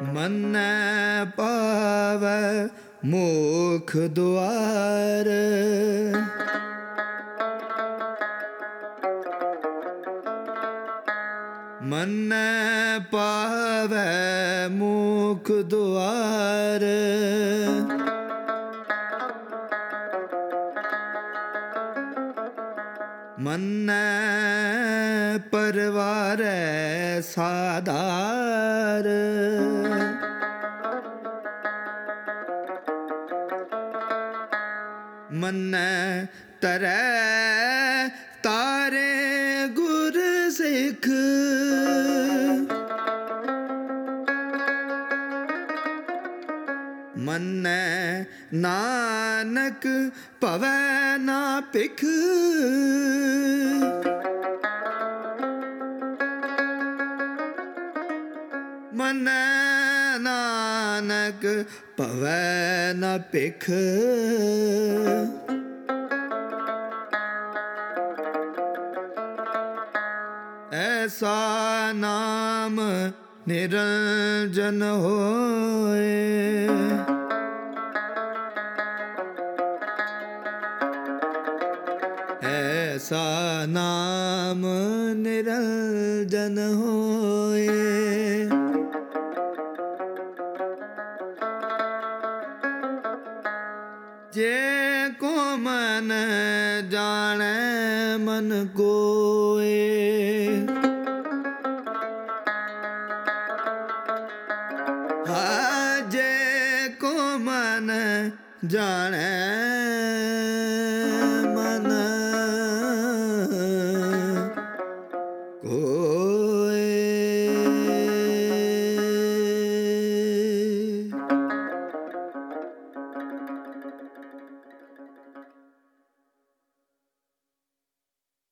ਮੰਨੈ ਪਾਵੈ ਮੋਖ ਦੁਆਰ। ਮੰਨੈ ਪਾਵੈ ਮੋਖ ਦੁਆਰ। ਮੰਨੈ ਪਰਵਾਰੈ ਸਾਧਾਰ। ਮੰਨੈ ਤਰੈ ਤਾਰੇ ਗੁਰ ਸਿੱਖ। ਮੰਨੈ ਨਾਨਕ ਭਵੈ ਨਾ ਭਿਖ। ਮੰਨੈ ਨਾਨਕ ਭਵੈ ਨਾ ਭਿਖ। ਐਸਾ ਨਾਮ ਨਿਰੰਜਨ ਹੋਏ। ਐਸਾ ਨਾਮ ਨਿਰੰਜਨ ਹੋਏ। ਜੇ ਕੋ ਮਨ ਜਾਣੈ ਮਨ ਕੋਏ। ਜੇ ਕੋ ਮਨ ਜਾਣੈ